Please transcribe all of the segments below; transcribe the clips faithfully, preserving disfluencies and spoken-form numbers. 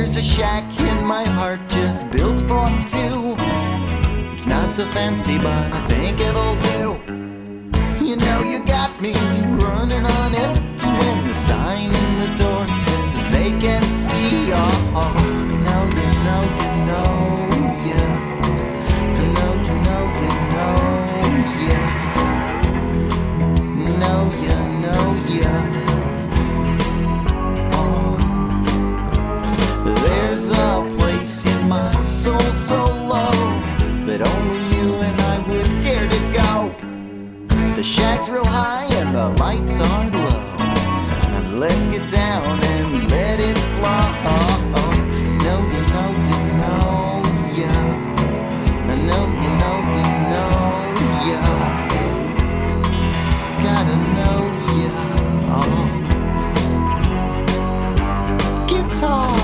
There's a shack in my heart just built for two. It's not so fancy, but I think it'll do. You know you got me running on empty when the sign in the door says vacancy. Oh, oh. No, you know, you know, yeah. I know, you know, you know, yeah. No, you know, yeah. Oh. There's a place in my soul so low that only you and I would dare to go. The shack's real high and the lights are low. Let's get down and let it flow. No, you know, you know, yeah. I know, you know, you know, yeah. Gotta know, yeah. Oh. Guitar.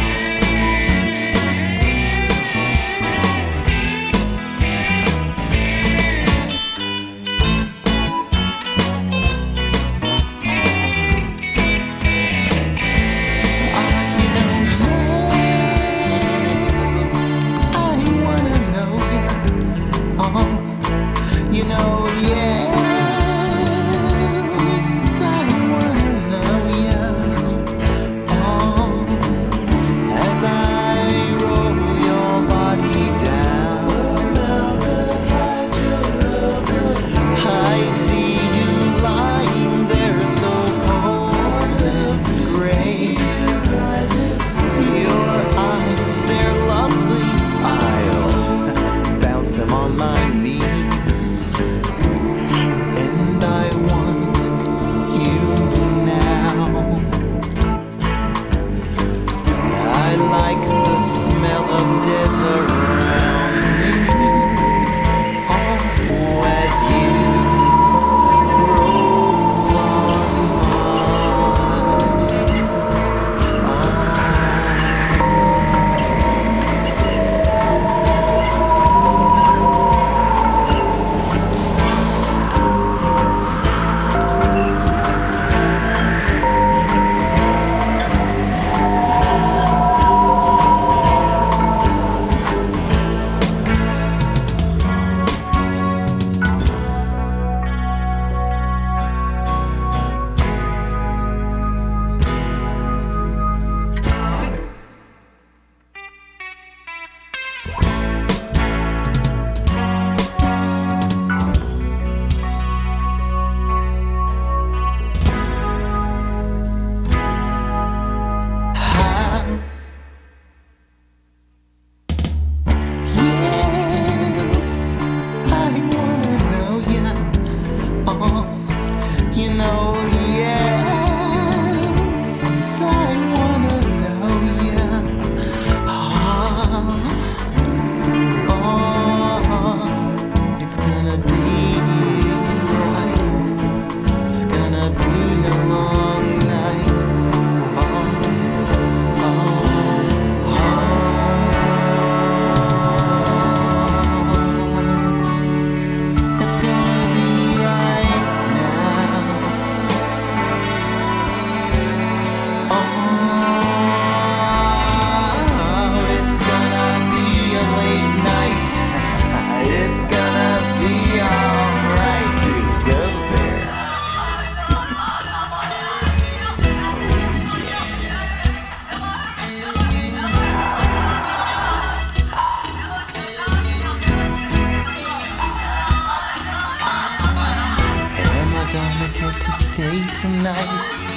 Tonight,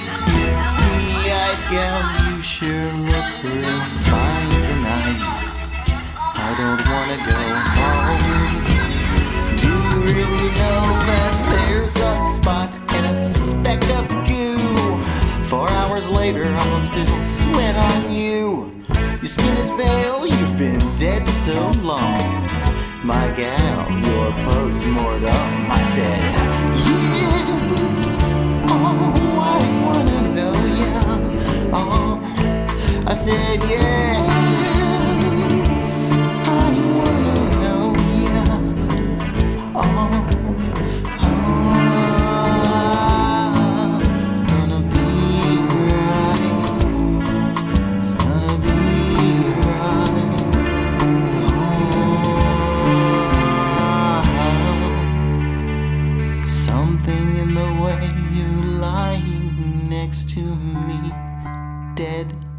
misty-eyed gal, you sure look real fine tonight. I don't wanna go home. Do you really know that there's a spot and a speck of goo? Four hours later, I'll still sweat on you. Your skin is pale, you've been dead so long. My gal, your post-mortem. I said, yes. Oh, I wanna know ya. Oh, I said yes. I wanna know ya. Oh, oh, gonna be right. It's gonna be next to me, dead